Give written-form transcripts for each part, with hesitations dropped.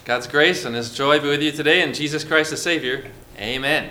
God's grace and His joy be with you today, in Jesus Christ the Savior. Amen.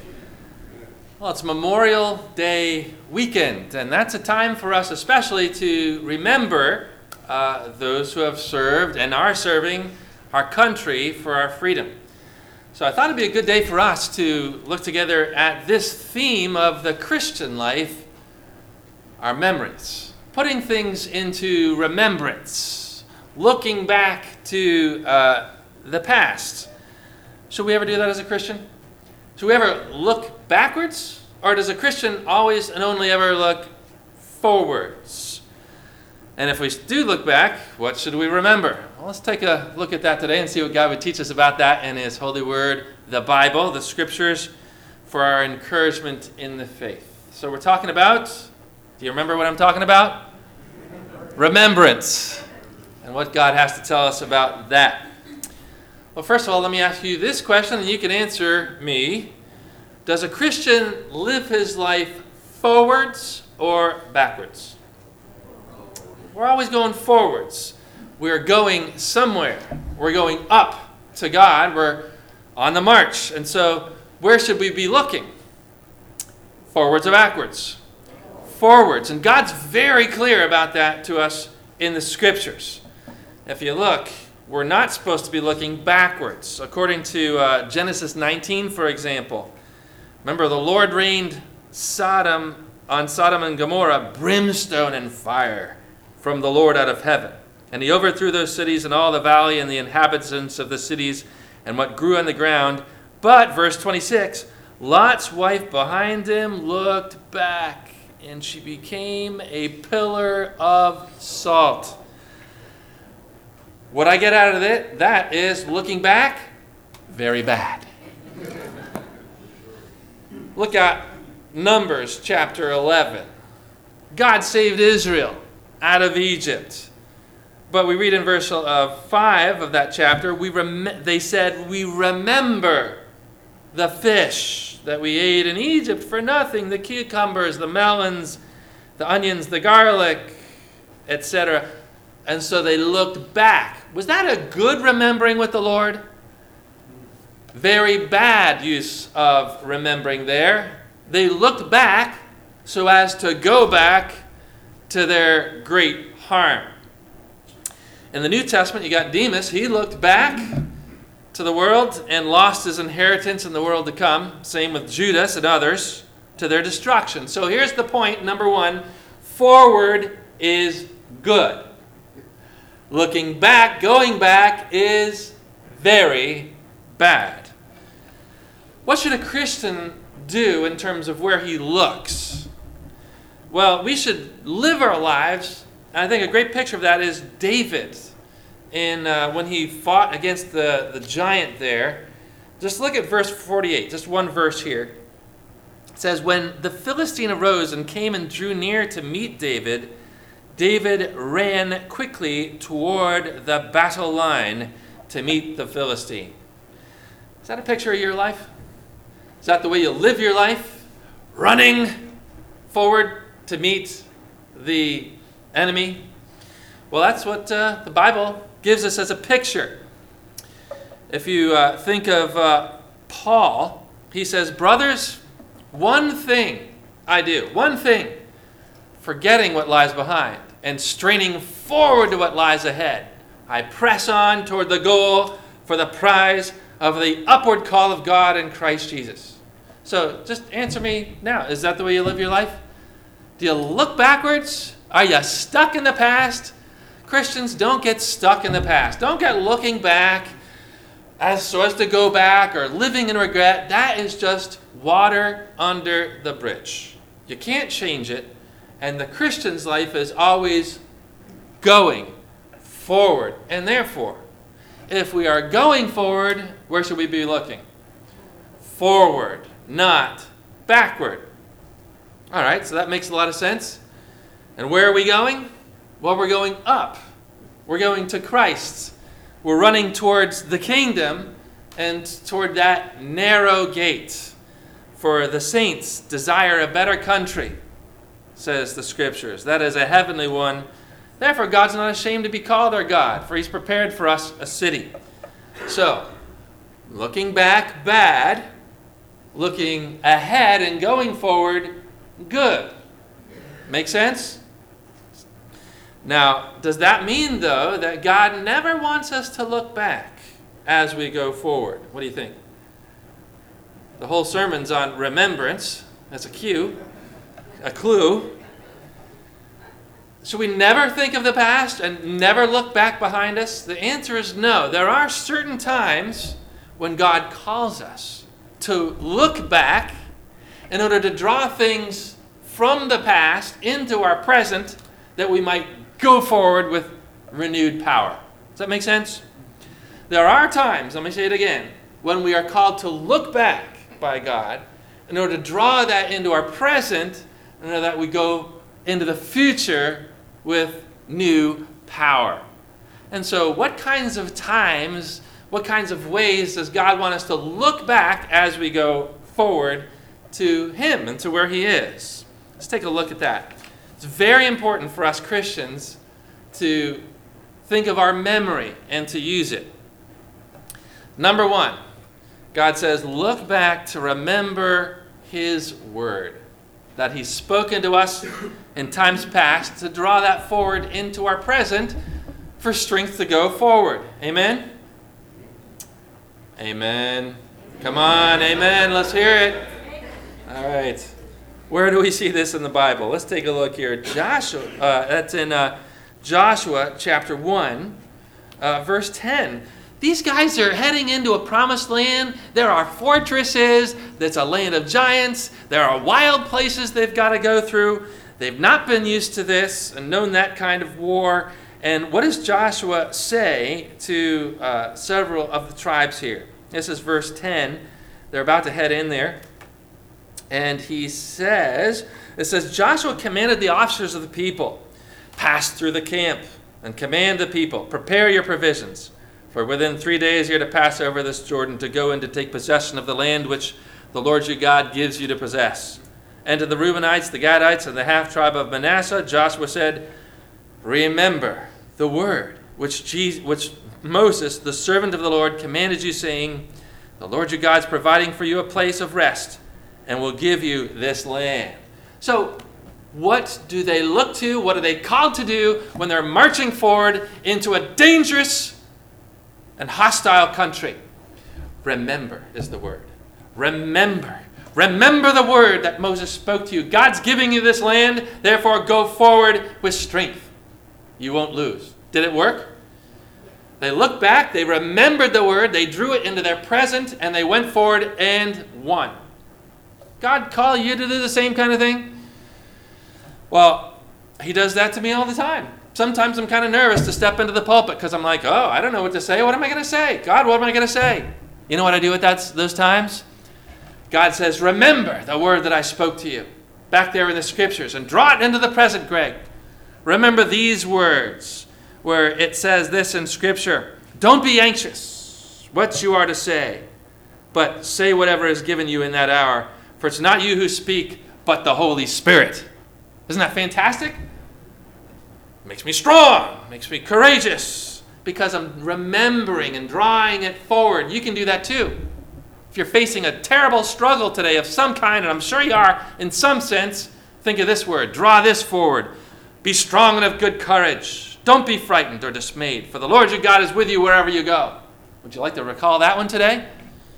Well, it's Memorial Day weekend, and that's a time for us especially to remember those who have served and are serving our country for our freedom. So I thought it'd be a good day for us to look together at this theme of the Christian life, our memories, putting things into remembrance, looking back to the past. Should we ever do that as a Christian? Should we ever look backwards? Or does a Christian always and only ever look forwards? And if we do look back, what should we remember? Well, let's take a look at that today and see what God would teach us about that in His holy word, the Bible, the Scriptures, for our encouragement in the faith. So we're talking about, do you remember what I'm talking about? Remembrance. And what God has to tell us about that. Well, first of all, let me ask you this question, and you can answer me. Does a Christian live his life forwards or backwards? We're always going forwards. We're going somewhere. We're going up to God. We're on the march. And so, where should we be looking? Forwards or backwards? Forwards. And God's very clear about that to us in the Scriptures. If you look, we're not supposed to be looking backwards. According to Genesis 19, for example. Remember, the Lord rained on Sodom and Gomorrah brimstone and fire from the Lord out of heaven. And He overthrew those cities and all the valley and the inhabitants of the cities and what grew on the ground. But, verse 26, Lot's wife behind him looked back, and she became a pillar of salt. What I get out of it, that is looking back, very bad. Look at Numbers chapter 11. God saved Israel out of Egypt. But we read in verse 5 of that chapter, they said, we remember the fish that we ate in Egypt for nothing, the cucumbers, the melons, the onions, the garlic, etc. And so they looked back. Was that a good remembering with the Lord? Very bad use of remembering there. They looked back so as to go back to their great harm. In the New Testament, you got Demas. He looked back to the world and lost his inheritance in the world to come. Same with Judas and others, to their destruction. So here's the point, number one. Forward is good. Looking back, going back is very bad. What should a Christian do in terms of where he looks? Well, we should live our lives, and I think a great picture of that is David when he fought against the giant there. Just look at verse 48, just one verse here. It says, when the Philistine arose and came and drew near to meet David, David ran quickly toward the battle line to meet the Philistine. Is that a picture of your life? Is that the way you live your life? Running forward to meet the enemy? Well, that's what the Bible gives us as a picture. If you think of Paul, he says, brothers, one thing I do, one thing, forgetting what lies behind and straining forward to what lies ahead. I press on toward the goal for the prize of the upward call of God in Christ Jesus. So just answer me now. Is that the way you live your life? Do you look backwards? Are you stuck in the past? Christians, don't get stuck in the past. Don't get looking back so as to go back or living in regret. That is just water under the bridge. You can't change it. And the Christian's life is always going forward. And therefore, if we are going forward, where should we be looking? Forward, not backward. All right, so that makes a lot of sense. And where are we going? Well, we're going up. We're going to Christ. We're running towards the kingdom and toward that narrow gate. For the saints desire a better country, says the Scriptures. That is a heavenly one. Therefore, God's not ashamed to be called our God, for He's prepared for us a city. So, looking back, bad. Looking ahead and going forward, good. Make sense? Now, does that mean, though, that God never wants us to look back as we go forward? What do you think? The whole sermon's on remembrance. That's a clue. Should we never think of the past and never look back behind us? The answer is no. There are certain times when God calls us to look back in order to draw things from the past into our present that we might go forward with renewed power. Does that make sense? There are times, let me say it again, when we are called to look back by God in order to draw that into our present in order that we go into the future with new power. And so what kinds of times, what kinds of ways does God want us to look back as we go forward to Him and to where He is? Let's take a look at that. It's very important for us Christians to think of our memory and to use it. Number one, God says, look back to remember His word that He's spoken to us in times past to draw that forward into our present for strength to go forward. Amen? Amen. Come on, amen. Let's hear it. All right. Where do we see this in the Bible? Let's take a look here. That's in Joshua chapter 1, verse 10. These guys are heading into a promised land. There are fortresses. That's a land of giants. There are wild places they've got to go through. They've not been used to this and known that kind of war. And what does Joshua say to several of the tribes here? This is verse 10. They're about to head in there. And it says, Joshua commanded the officers of the people, pass through the camp and command the people, prepare your provisions. For within 3 days you're to pass over this Jordan to go and to take possession of the land which the Lord your God gives you to possess. And to the Reubenites, the Gadites, and the half-tribe of Manasseh, Joshua said, remember the word which Moses, the servant of the Lord, commanded you, saying, the Lord your God is providing for you a place of rest, and will give you this land. So, what do they look to? What are they called to do when they're marching forward into a dangerous and hostile country? Remember is the word. Remember. Remember the word that Moses spoke to you. God's giving you this land, therefore go forward with strength. You won't lose. Did it work? They looked back, they remembered the word, they drew it into their present, and they went forward and won. God call you to do the same kind of thing? Well, He does that to me all the time. Sometimes I'm kind of nervous to step into the pulpit because I'm like, oh, I don't know what to say. What am I going to say? God, what am I going to say? You know what I do at those times? God says, remember the word that I spoke to you back there in the scriptures and draw it into the present, Greg. Remember these words where it says this in scripture. Don't be anxious what you are to say, but say whatever is given you in that hour. For it's not you who speak, but the Holy Spirit. Isn't that fantastic? Makes me strong, makes me courageous, because I'm remembering and drawing it forward. You can do that too. If you're facing a terrible struggle today of some kind, and I'm sure you are in some sense, think of this word. Draw this forward. Be strong and of good courage. Don't be frightened or dismayed, for the Lord your God is with you wherever you go. Would you like to recall that one today?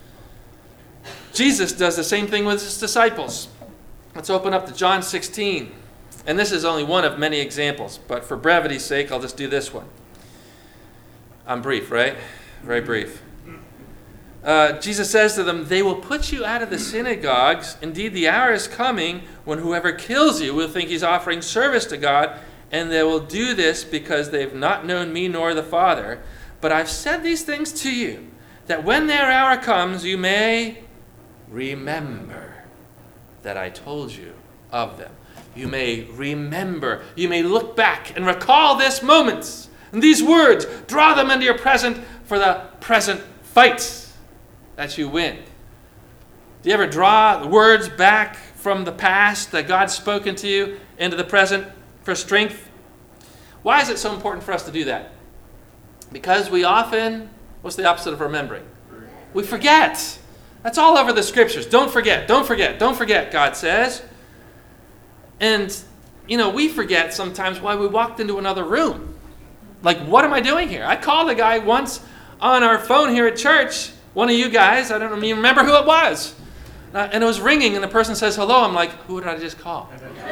Jesus does the same thing with his disciples. Let's open up to John 16. And this is only one of many examples, but for brevity's sake, I'll just do this one. I'm brief, right? Very brief. Jesus says to them, they will put you out of the synagogues. Indeed, the hour is coming when whoever kills you will think he's offering service to God, and they will do this because they've not known me nor the Father. But I've said these things to you, that when their hour comes, you may remember that I told you of them. You may remember. You may look back and recall this moment. And these words, draw them into your present for the present fight that you win. Do you ever draw the words back from the past that God's spoken to you into the present for strength? Why is it so important for us to do that? Because we often What's the opposite of remembering? We forget. That's all over the scriptures. Don't forget, don't forget, don't forget, God says. And, we forget sometimes why we walked into another room. Like, what am I doing here? I called a guy once on our phone here at church, one of you guys, I don't even remember who it was. And it was ringing, and the person says hello. I'm like, who did I just call?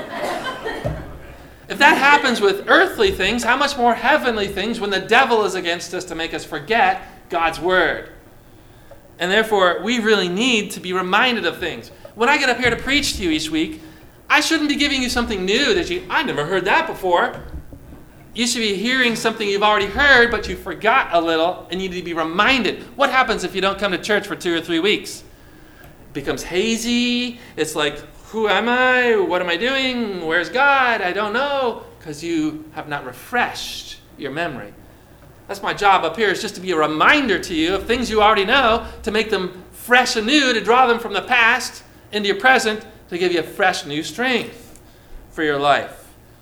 If that happens with earthly things, how much more heavenly things when the devil is against us to make us forget God's word? And therefore, we really need to be reminded of things. When I get up here to preach to you each week, I shouldn't be giving you something new that I never heard that before. You should be hearing something you've already heard, but you forgot a little, and you need to be reminded. What happens if you don't come to church for 2 or 3 weeks? It becomes hazy. It's like, who am I? What am I doing? Where's God? I don't know, because you have not refreshed your memory. That's my job up here, is just to be a reminder to you of things you already know, to make them fresh and new, to draw them from the past into your present, to give you a fresh new strength for your life.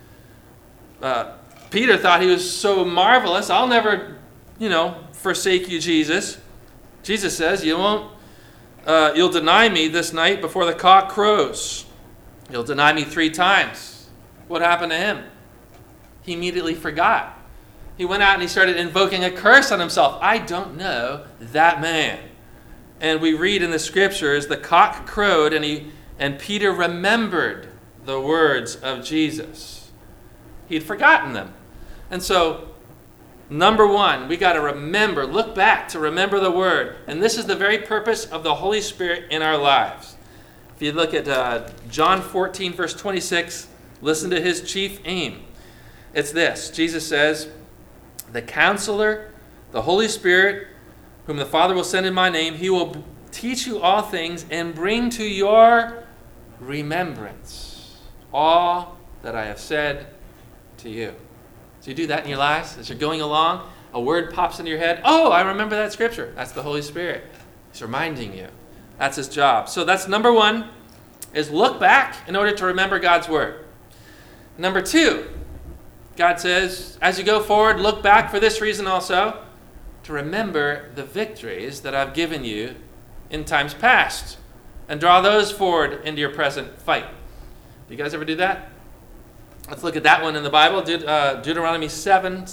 Peter thought he was so marvelous. I'll never, forsake you, Jesus. Jesus says, you'll deny me this night before the cock crows. You'll deny me 3 times. What happened to him? He immediately forgot. He went out and he started invoking a curse on himself. I don't know that man. And we read in the scriptures, the cock crowed, and Peter remembered the words of Jesus. He'd forgotten them. And so, number 1, we got to remember, look back to remember the word. And this is the very purpose of the Holy Spirit in our lives. If you look at John 14, verse 26, listen to his chief aim. It's this. Jesus says, the Counselor, the Holy Spirit, whom the Father will send in my name, he will teach you all things and bring to your remembrance all that I have said to you. So you do that in your lives as you're going along. A word pops into your head. Oh, I remember that scripture. That's the Holy Spirit. He's reminding you. That's his job. So that's number 1, is look back in order to remember God's word. Number 2, God says, as you go forward, look back for this reason also, to remember the victories that I've given you in times past, and draw those forward into your present fight. Do you guys ever do that? Let's look at that one in the Bible, Deuteronomy 7,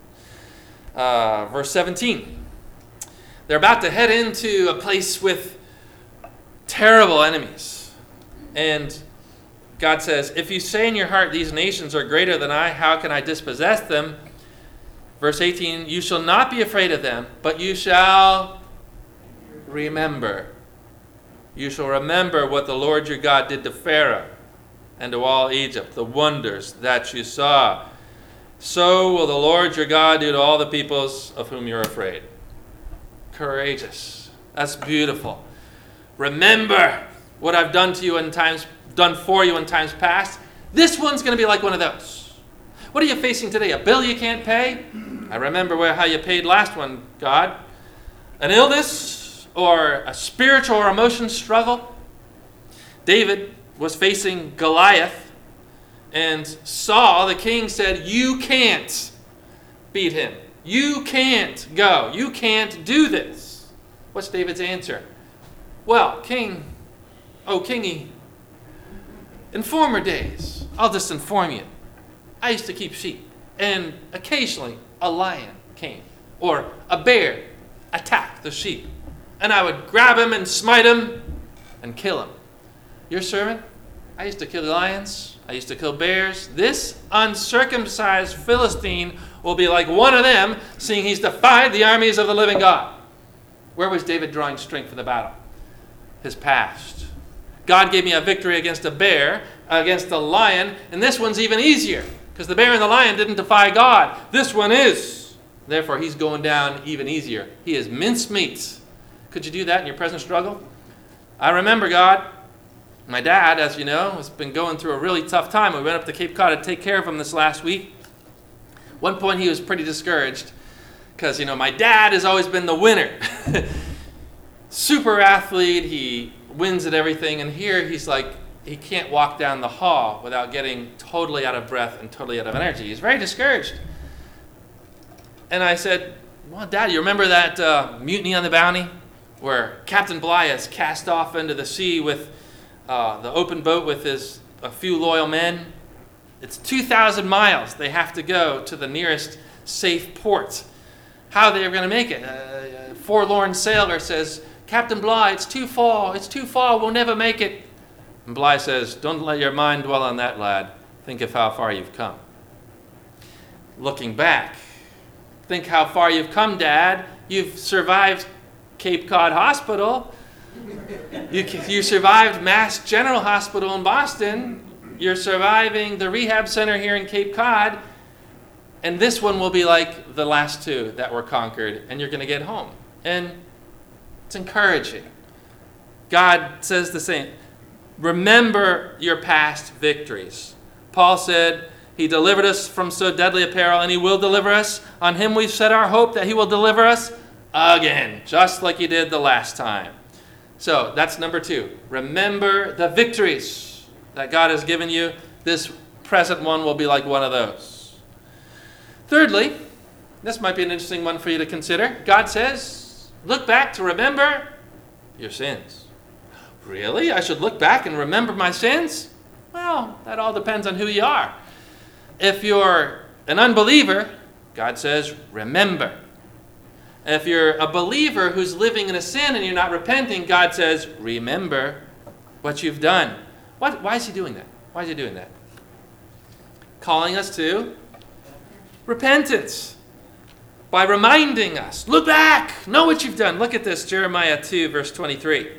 verse 17. They're about to head into a place with terrible enemies. And God says, if you say in your heart, these nations are greater than I, how can I dispossess them? Verse 18, you shall not be afraid of them, but you shall remember. You shall remember what the Lord your God did to Pharaoh and to all Egypt, the wonders that you saw. So will the Lord your God do to all the peoples of whom you're afraid. Courageous. That's beautiful. Remember what I've done to you done for you in times past. This one's going to be like one of those. What are you facing today? A bill you can't pay? I remember how you paid last one, God. An illness or a spiritual or emotion struggle? David was facing Goliath, and Saul, the king, said, you can't beat him. You can't go. You can't do this. What's David's answer? Well, King, Kingy, in former days, I'll just inform you, I used to keep sheep, and occasionally a lion came, or a bear attacked the sheep, and I would grab him and smite him and kill him. Your servant, I used to kill lions, I used to kill bears. This uncircumcised Philistine will be like one of them, seeing he's defied the armies of the living God. Where was David drawing strength for the battle? His past. God gave me a victory against a bear, against a lion, and this one's even easier, because the bear and the lion didn't defy God. This one is. Therefore, he's going down even easier. He is mincemeat. Could you do that in your present struggle? I remember, God, my dad, as you know, has been going through a really tough time. We went up to Cape Cod to take care of him this last week. One point he was pretty discouraged because, my dad has always been the winner. Super athlete, he wins at everything, and here he's like, he can't walk down the hall without getting totally out of breath and totally out of energy. He's very discouraged. And I said, Well, Dad, you remember that mutiny on the Bounty where Captain Bligh is cast off into the sea with the open boat with a few loyal men? It's 2,000 miles they have to go to the nearest safe port. How are they going to make it? A forlorn sailor says, Captain Bligh, it's too far, we'll never make it. And Bligh says, don't let your mind dwell on that, lad. Think of how far you've come. Looking back, think how far you've come, Dad. You've survived Cape Cod Hospital. You survived Mass General Hospital in Boston. You're surviving the rehab center here in Cape Cod. And this one will be like the last two that were conquered, and you're going to get home. And it's encouraging. God says the same. Remember your past victories. Paul said, he delivered us from so deadly a peril, and he will deliver us. On him we've set our hope that he will deliver us again, just like he did the last time. So that's number 2. Remember the victories that God has given you. This present one will be like one of those. Thirdly, this might be an interesting one for you to consider. God says, look back to remember your sins. Really? I should look back and remember my sins? Well, that all depends on who you are. If you're an unbeliever, God says, remember. If you're a believer who's living in a sin and you're not repenting, God says, remember what you've done. Why is he doing that? Why is he doing that? Calling us to repentance. By reminding us, look back, know what you've done. Look at this, Jeremiah 2, verse 23.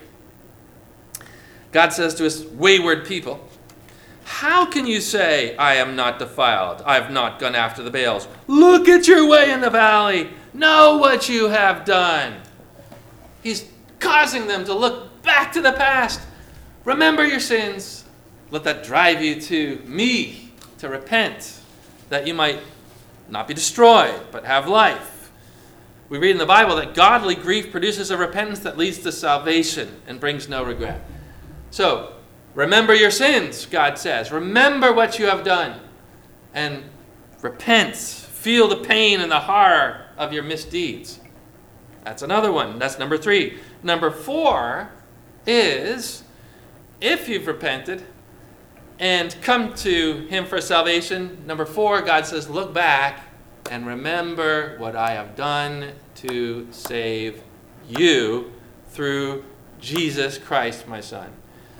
God says to his wayward people, how can you say, I am not defiled, I have not gone after the Baals? Look at your way in the valley, know what you have done. He's causing them to look back to the past. Remember your sins. Let that drive you to me, to repent, that you might not be destroyed, but have life. We read in the Bible that godly grief produces a repentance that leads to salvation and brings no regret. So, remember your sins, God says. Remember what you have done. And repent. Feel the pain and the horror of your misdeeds. That's another one. That's number 3. Number 4 is, if you've repented and come to him for salvation, number 4, God says, look back and remember what I have done to save you through Jesus Christ, my Son.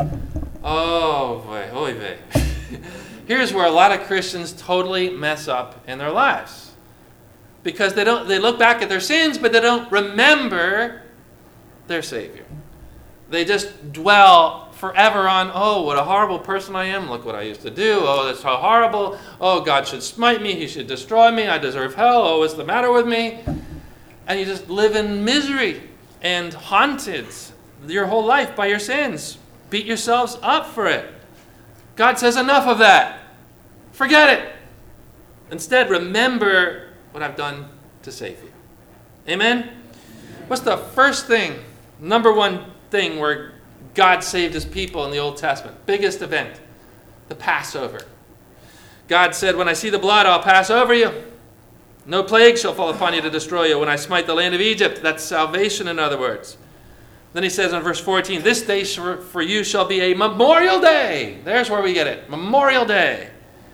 Oh, boy, oy vey. Here's where a lot of Christians totally mess up in their lives. Because they look back at their sins, but they don't remember their Savior. They just dwell forever on, oh, what a horrible person I am. Look what I used to do. Oh, that's how horrible. Oh, God should smite me. He should destroy me. I deserve hell. Oh, what's the matter with me? And you just live in misery and haunted your whole life by your sins. Beat yourselves up for it. God says, enough of that. Forget it. Instead, remember what I've done to save you. Amen? What's the first thing, number 1 thing where God saved his people in the Old Testament? Biggest event, the Passover. God said, when I see the blood, I'll pass over you. No plague shall fall upon you to destroy you when I smite the land of Egypt. That's salvation, in other words. Then he says in verse 14, this day for you shall be a memorial day. There's where we get it. Memorial day.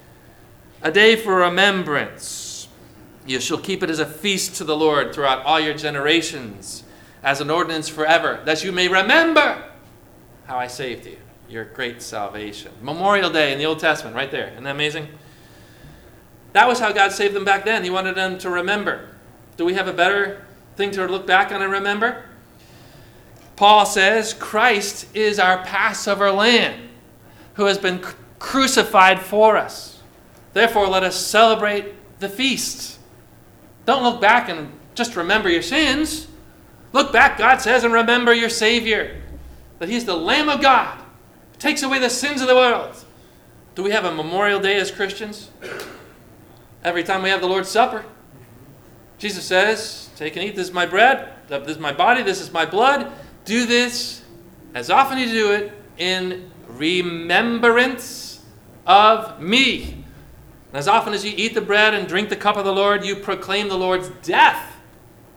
A day for remembrance. You shall keep it as a feast to the Lord throughout all your generations, as an ordinance forever, that you may remember how I saved you, your great salvation. Memorial Day in the Old Testament, right there. Isn't that amazing? That was how God saved them back then. He wanted them to remember. Do we have a better thing to look back on and remember? Paul says, Christ is our Passover lamb, who has been crucified for us. Therefore, let us celebrate the feast. Don't look back and just remember your sins. Look back, God says, and remember your Savior. That he's the Lamb of God, who takes away the sins of the world. Do we have a Memorial Day as Christians? Every time we have the Lord's Supper, Jesus says, take and eat, this is my bread, this is my body, this is my blood. Do this as often as you do it in remembrance of me. And as often as you eat the bread and drink the cup of the Lord, you proclaim the Lord's death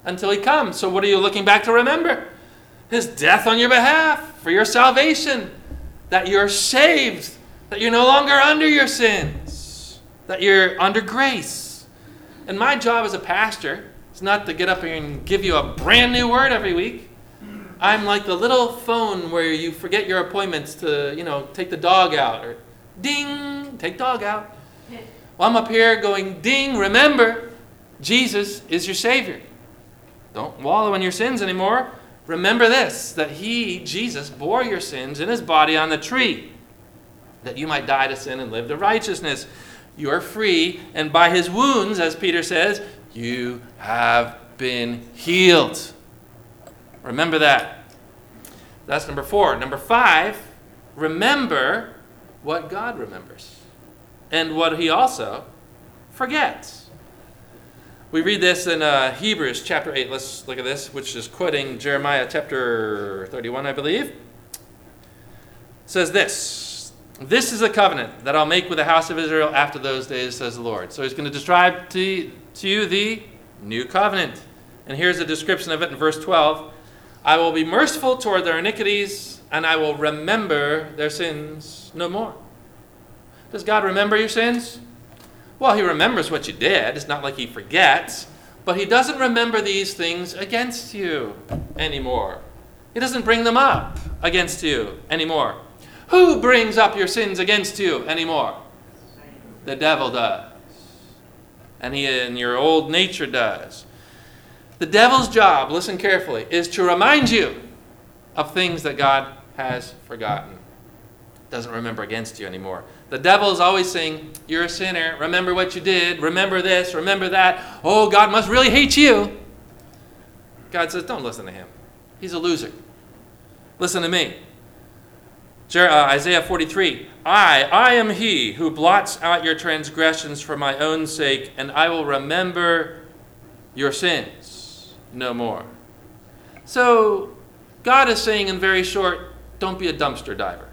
until he comes. So what are you looking back to remember? His death on your behalf for your salvation, that you're saved, that you're no longer under your sins, that you're under grace. And my job as a pastor is not to get up here and give you a brand new word every week. I'm like the little phone where you forget your appointments to, take the dog out, or ding, take dog out. Well, I'm up here going, ding, remember, Jesus is your Savior. Don't wallow in your sins anymore. Remember this, that Jesus, bore your sins in his body on the tree, that you might die to sin and live to righteousness. You are free, and by his wounds, as Peter says, you have been healed. Remember that. That's number 4. Number 5, remember what God remembers and what he also forgets. We read this in Hebrews chapter 8. Let's look at this, which is quoting Jeremiah chapter 31, I believe. It says this, "This is a covenant that I'll make with the house of Israel after those days, says the Lord." So he's going to describe to you the new covenant. And here's a description of it in verse 12. "I will be merciful toward their iniquities, and I will remember their sins no more." Does God remember your sins? Well, he remembers what you did. It's not like he forgets. But he doesn't remember these things against you anymore. He doesn't bring them up against you anymore. Who brings up your sins against you anymore? The devil does. And your old nature does. The devil's job, listen carefully, is to remind you of things that God has forgotten. Doesn't remember against you anymore. The devil is always saying, you're a sinner. Remember what you did. Remember this. Remember that. Oh, God must really hate you. God says, don't listen to him. He's a loser. Listen to me. Isaiah 43. I am he who blots out your transgressions for my own sake, and I will remember your sins no more. So God is saying in very short, don't be a dumpster diver.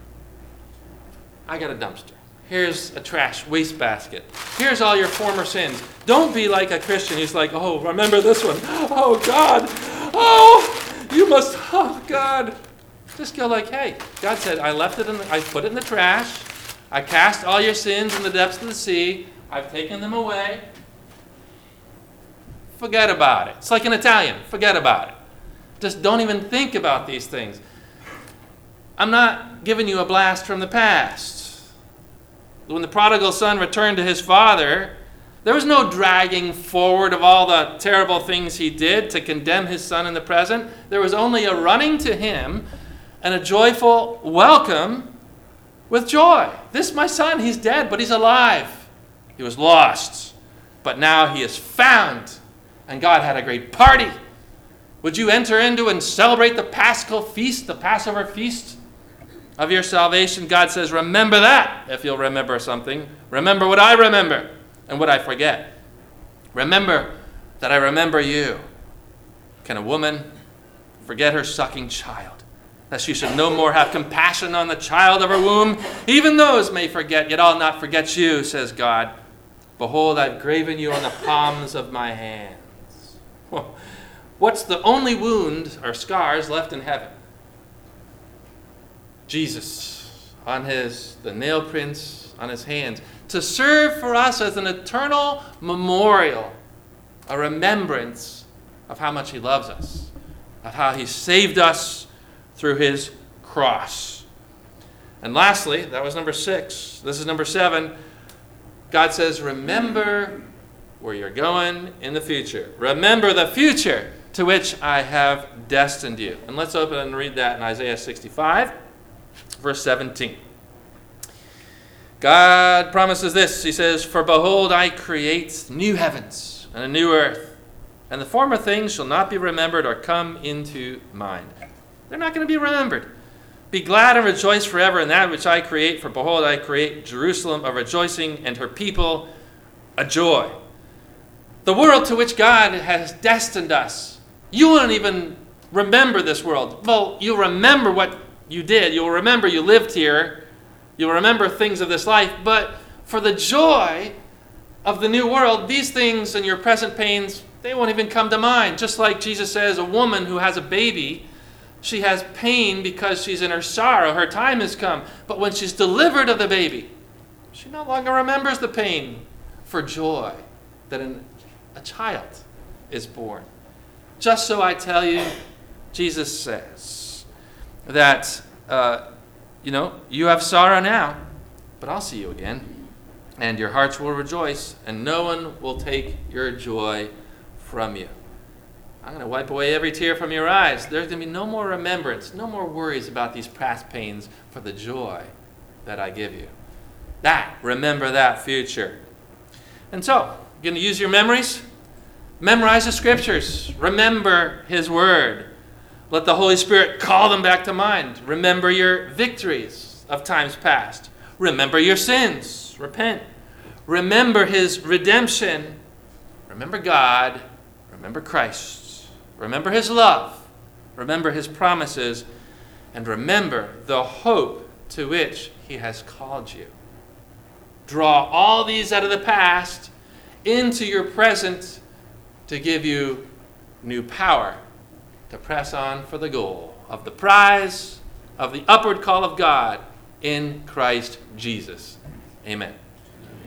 I got a dumpster. Here's a trash waste basket. Here's all your former sins. Don't be like a Christian who's like, oh, remember this one. Oh, God. Oh, you must, oh, God. Just go like, hey, God said, I put it in the trash. I cast all your sins in the depths of the sea. I've taken them away. Forget about it. It's like an Italian. Forget about it. Just don't even think about these things. I'm not giving you a blast from the past. When the prodigal son returned to his father, there was no dragging forward of all the terrible things he did to condemn his son in the present. There was only a running to him and a joyful welcome with joy. This, my son, he's dead, but he's alive. He was lost, but now he is found, and God had a great party. Would you enter into and celebrate the Paschal feast, the Passover feast of your salvation? God says, remember that if you'll remember something. Remember what I remember and what I forget. Remember that I remember you. Can a woman forget her sucking child? That she should no more have compassion on the child of her womb? Even those may forget, yet I'll not forget you, says God. Behold, I've graven you on the palms of my hands. What's the only wound or scars left in heaven? Jesus, on the nail prints on his hands, to serve for us as an eternal memorial, a remembrance of how much he loves us, of how he saved us through his cross. And lastly, that was number 6. This is number 7. God says, remember where you're going in the future. Remember the future to which I have destined you. And let's open and read that in Isaiah 65. Verse 17. God promises this. He says, for behold, I create new heavens and a new earth, and the former things shall not be remembered or come into mind. They're not going to be remembered. Be glad and rejoice forever in that which I create, for behold, I create Jerusalem a rejoicing and her people a joy. The world to which God has destined us. You won't even remember this world. Well, you'll remember what you did. You'll remember you lived here. You'll remember things of this life. But for the joy of the new world, these things and your present pains They won't even come to mind. Just like Jesus says, a woman who has a baby, she has pain because she's in her sorrow. Her time has come. But when she's delivered of the baby, she no longer remembers the pain for joy that a child is born. Just so I tell you, Jesus says that, you have sorrow now, but I'll see you again. And your hearts will rejoice, and no one will take your joy from you. I'm going to wipe away every tear from your eyes. There's going to be no more remembrance, no more worries about these past pains for the joy that I give you. Remember that future. And so, you're going to use your memories? Memorize the scriptures. Remember his word. Let the Holy Spirit call them back to mind. Remember your victories of times past. Remember your sins. Repent. Remember his redemption. Remember God. Remember Christ. Remember his love. Remember his promises. And remember the hope to which he has called you. Draw all these out of the past into your present to give you new power to press on for the goal of the prize of the upward call of God in Christ Jesus. Amen.